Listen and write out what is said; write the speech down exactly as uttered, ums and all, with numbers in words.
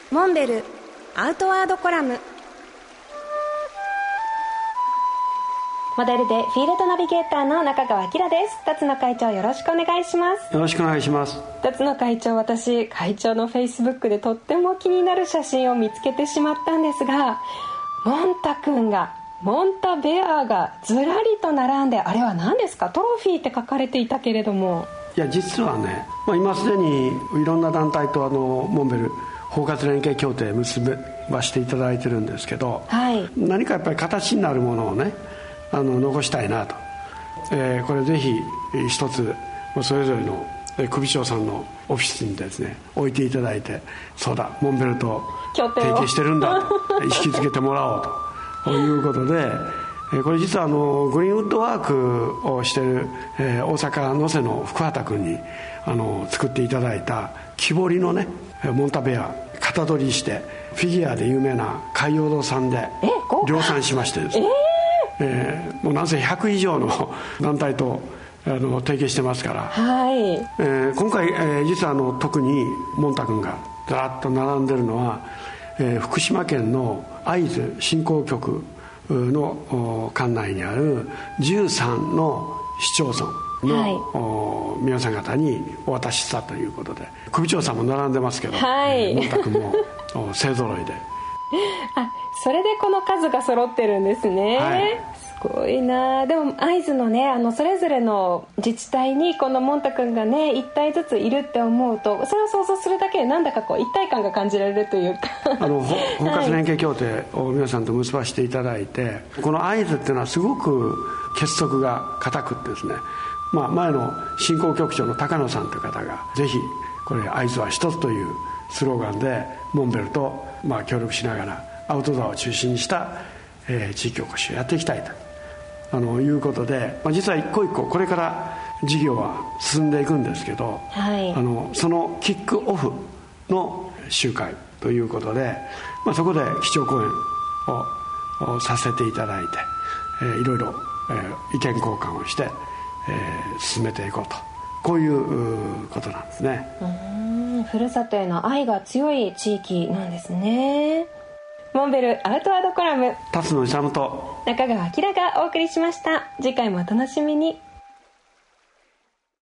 モンベルアウトワードコラム。モデルでフィールドナビゲーターの中川明です。辰野会長、よろしくお願いします。 よろしくお願いします。 辰野会長、私会長のフェイスブックでとっても気になる写真を見つけてしまったんですが、モンタ君がモンタベアがずらりと並んで、あれは何ですか？トロフィーって書かれていたけれども。 いや実はね、まあ、今すでにいろんな団体とあのモンベル包括連携協定結ばせていただいてるんですけど、 はい、 何かやっぱり形になるものをね、あの残したいなと、えー、これぜひ一つそれぞれの首長さんのオフィスにですね置いていただいて、そうだモンベルと提携してるんだと意識づけてもらおうということで、これ実はあのグリーンウッドワークをしている、えー、大阪能勢の福畑君にあの作っていただいた木彫りのねモンタベア型取りしてフィギュアで有名な海洋堂さんで量産しましてですね、えーえー、もうなんせひゃく以上の団体とあの提携してますから、 はい、 えー、今回、えー、実はあの特にモンタ君がずらっと並んでるのは、えー、福島県の会津振興局の管内にあるじゅうさんの市町村の、はい、皆さん方にお渡ししたということで、首長さんも並んでますけど、 はい、 モンタ君も勢ぞろいであ、それでこの数が揃ってるんですね、はい、すごいな。でも会津のね、あのそれぞれの自治体にこのモンタ君がねいち体ずついるって思うと、それを想像するだけでなんだかこう一体感が感じられるというかあの包括連携協定を皆さんと結ばせていただいて、はい、この会津っていうのはすごく結束が固くってですね、まあ、前の振興局長の高野さんという方がぜひこれ会津は一つというスローガンでモンベルとまあ協力しながらアウトドアを中心にした、えー、地域おこしをやっていきたいとあのいうことで、まあ、実は一個一個これから事業は進んでいくんですけど、はい、あのそのキックオフの集会ということで、まあ、そこで基調講演をさせていただいて、えー、いろいろ、えー、意見交換をして、えー、進めていこうと、こういうことなんですね。 うーん、ふるさとへの愛が強い地域なんですね。モンベルアウトワードコラム、 辰野勇と中川明がお送りしました。次回もお楽しみに。